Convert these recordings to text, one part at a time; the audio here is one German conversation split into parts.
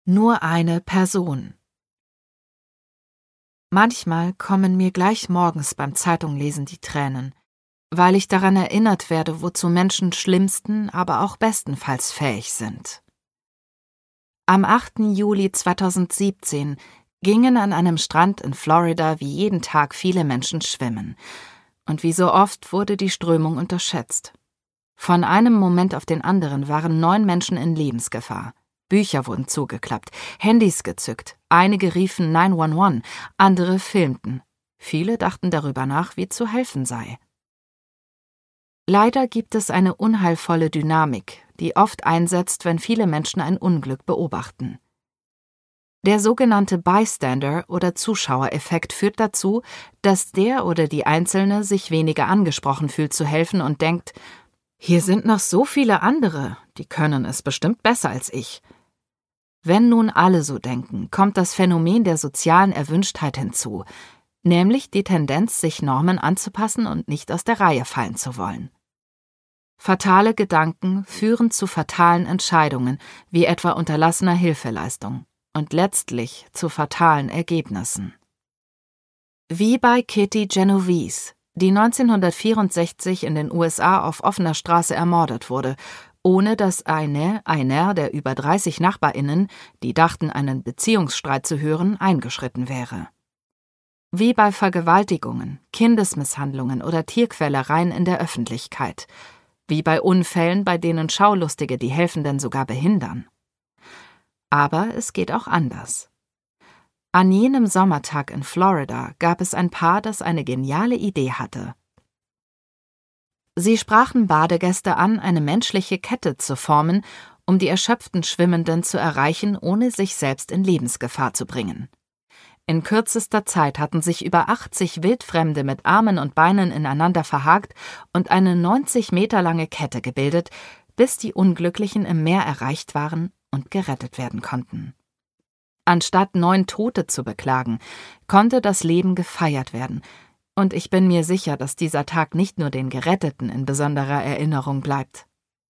Nur eine Person. Manchmal kommen mir gleich morgens beim Zeitunglesen die Tränen, weil ich daran erinnert werde, wozu Menschen schlimmsten, aber auch bestenfalls fähig sind. Am 8. Juli 2017 gingen an einem Strand in Florida wie jeden Tag viele Menschen schwimmen. Und wie so oft wurde die Strömung unterschätzt. Von einem Moment auf den anderen waren 9 Menschen in Lebensgefahr. Bücher wurden zugeklappt, Handys gezückt, einige riefen 911, andere filmten. Viele dachten darüber nach, wie zu helfen sei. Leider gibt es eine unheilvolle Dynamik, die oft einsetzt, wenn viele Menschen ein Unglück beobachten. Der sogenannte Bystander- oder Zuschauereffekt führt dazu, dass der oder die Einzelne sich weniger angesprochen fühlt zu helfen und denkt, hier sind noch so viele andere, die können es bestimmt besser als ich. Wenn nun alle so denken, kommt das Phänomen der sozialen Erwünschtheit hinzu, nämlich die Tendenz, sich Normen anzupassen und nicht aus der Reihe fallen zu wollen. Fatale Gedanken führen zu fatalen Entscheidungen, wie etwa unterlassener Hilfeleistung, und letztlich zu fatalen Ergebnissen. Wie bei Kitty Genovese, die 1964 in den USA auf offener Straße ermordet wurde, ohne dass einer der über 30 NachbarInnen, die dachten, einen Beziehungsstreit zu hören, eingeschritten wäre. Wie bei Vergewaltigungen, Kindesmisshandlungen oder Tierquälereien in der Öffentlichkeit. Wie bei Unfällen, bei denen Schaulustige die Helfenden sogar behindern. Aber es geht auch anders. An jenem Sommertag in Florida gab es ein Paar, das eine geniale Idee hatte. Sie sprachen Badegäste an, eine menschliche Kette zu formen, um die erschöpften Schwimmenden zu erreichen, ohne sich selbst in Lebensgefahr zu bringen. In kürzester Zeit hatten sich über 80 Wildfremde mit Armen und Beinen ineinander verhakt und eine 90 Meter lange Kette gebildet, bis die Unglücklichen im Meer erreicht waren und gerettet werden konnten. Anstatt 9 Tote zu beklagen, konnte das Leben gefeiert werden, und ich bin mir sicher, dass dieser Tag nicht nur den Geretteten in besonderer Erinnerung bleibt.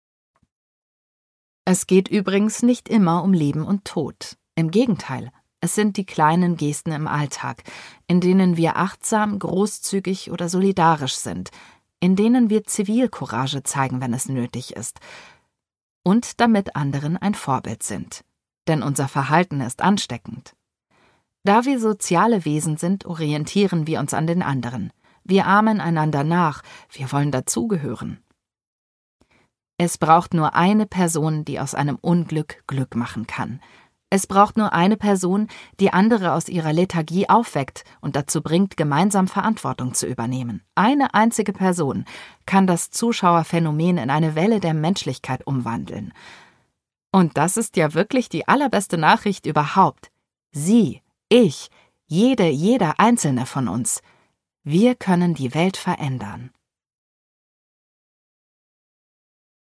Es geht übrigens nicht immer um Leben und Tod. Im Gegenteil, es sind die kleinen Gesten im Alltag, in denen wir achtsam, großzügig oder solidarisch sind, in denen wir Zivilcourage zeigen, wenn es nötig ist, und damit anderen ein Vorbild sind. Denn unser Verhalten ist ansteckend. Da wir soziale Wesen sind, orientieren wir uns an den anderen. Wir ahmen einander nach, wir wollen dazugehören. Es braucht nur eine Person, die aus einem Unglück Glück machen kann. Es braucht nur eine Person, die andere aus ihrer Lethargie aufweckt und dazu bringt, gemeinsam Verantwortung zu übernehmen. Eine einzige Person kann das Zuschauerphänomen in eine Welle der Menschlichkeit umwandeln. Und das ist ja wirklich die allerbeste Nachricht überhaupt. Sie, ich, jeder Einzelne von uns. Wir können die Welt verändern.